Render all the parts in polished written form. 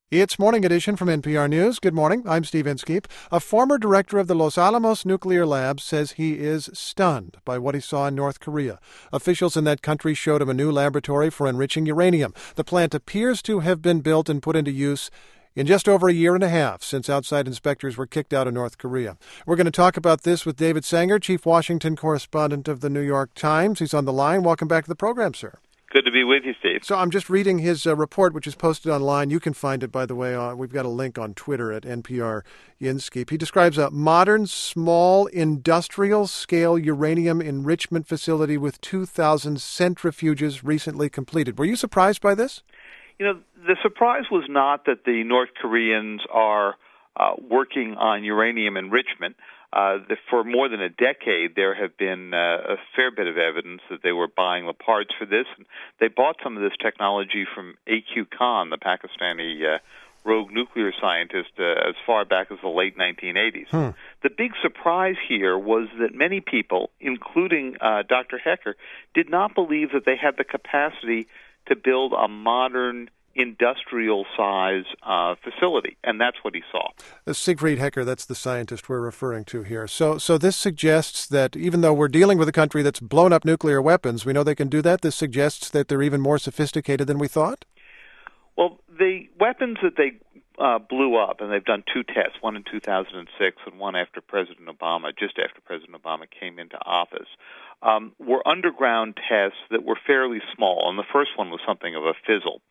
It's Morning Edition from NPR News. Good morning. I'm Steve Inskeep. A former director of the Los Alamos Nuclear Lab says he is stunned by what he saw in North Korea. Officials in that country showed him a new laboratory for enriching uranium. The plant appears to have been built and put into use in just over a year and a half since outside inspectors were kicked out of North Korea. We're going to talk about this with David Sanger, chief Washington correspondent of the New York Times. He's on the line. Welcome back to the program, sir. Good to be with you, Steve. So I'm just reading his report, which is posted online. You can find it, by the way. We've got a link on Twitter at NPR Inskeep. He describes a modern, small, industrial-scale uranium enrichment facility with 2,000 centrifuges recently completed. Were you surprised by this? You know, the surprise was not that the North Koreans are working on uranium enrichment. For more than a decade, there have been a fair bit of evidence that they were buying the parts for this. And they bought some of this technology from A.Q. Khan, the Pakistani rogue nuclear scientist, as far back as the late 1980s. The big surprise here was that many people, including Dr. Hecker, did not believe that they had the capacity to build a modern industrial-size facility, and that's what he saw. Siegfried Hecker, that's the scientist we're referring to here. So this suggests that even though we're dealing with a country that's blown up nuclear weapons, we know they can do that. This suggests that they're even more sophisticated than we thought? Well, the weapons that they blew up, and they've done two tests, one in 2006 and one after President Obama, just after President Obama came into office, were underground tests that were fairly small, and the first one was something of a fizzle.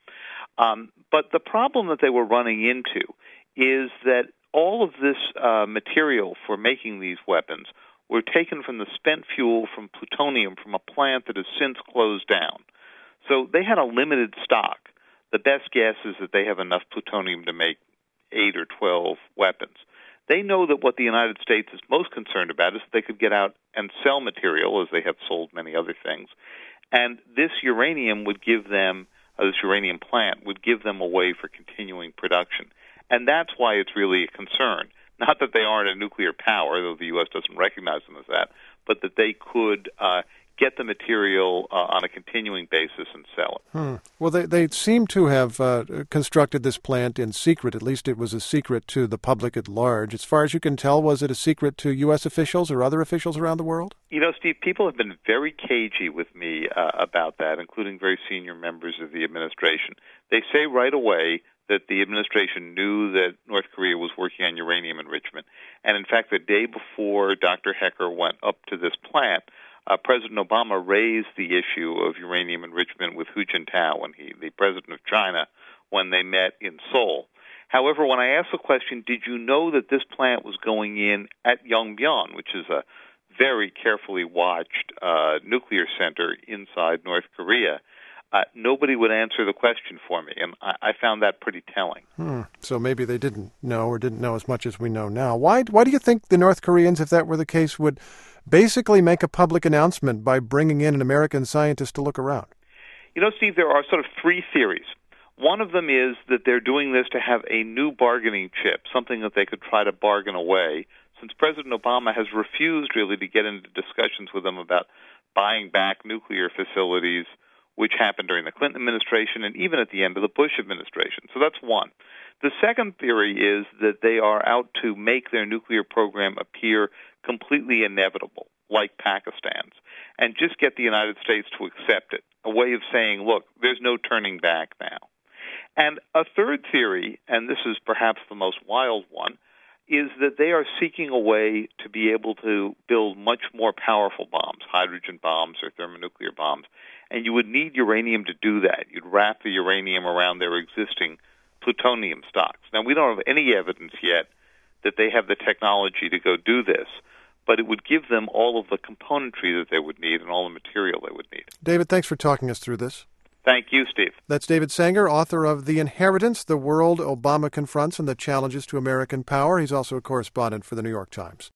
But the problem that they were running into is that all of this material for making these weapons were taken from the spent fuel from plutonium from a plant that has since closed down. So they had a limited stock. The best guess is that they have enough plutonium to make 8 or 12 weapons. They know that what the United States is most concerned about is that they could get out and sell material, as they have sold many other things. And this uranium would give them this uranium plant would give them a way for continuing production. And that's why it's really a concern. Not that they aren't a nuclear power, though the U.S. doesn't recognize them as that, but that they could get the material on a continuing basis and sell it. Well, they seem to have constructed this plant in secret. At least it was a secret to the public at large. As far as you can tell, was it a secret to U.S. officials or other officials around the world? You know, Steve, people have been very cagey with me about that, including very senior members of the administration. They say right away that the administration knew that North Korea was working on uranium enrichment. And in fact, the day before Dr. Hecker went up to this plant, President Obama raised the issue of uranium enrichment with Hu Jintao, the president of China, when they met in Seoul. However, when I asked the question, did you know that this plant was going in at Yongbyon, which is a very carefully watched nuclear center inside North Korea, nobody would answer the question for me, and I found that pretty telling. So maybe they didn't know or didn't know as much as we know now. Why do you think the North Koreans, if that were the case, would basically make a public announcement by bringing in an American scientist to look around? You know, Steve, there are sort of three theories. One of them is that they're doing this to have a new bargaining chip, something that they could try to bargain away, since President Obama has refused really to get into discussions with them about buying back nuclear facilities, which happened during the Clinton administration and even at the end of the Bush administration. So that's one. The second theory is that they are out to make their nuclear program appear completely inevitable, like Pakistan's, and just get the United States to accept it, a way of saying, look, there's no turning back now. And a third theory, and this is perhaps the most wild one, is that they are seeking a way to be able to build much more powerful bombs, hydrogen bombs or thermonuclear bombs, and you would need uranium to do that. You'd wrap the uranium around their existing plutonium stocks. Now, we don't have any evidence yet that they have the technology to go do this, but it would give them all of the componentry that they would need and all the material they would need. David, thanks for talking us through this. Thank you, Steve. That's David Sanger, author of The Inheritance, The World Obama Confronts and the Challenges to American Power. He's also a correspondent for the New York Times.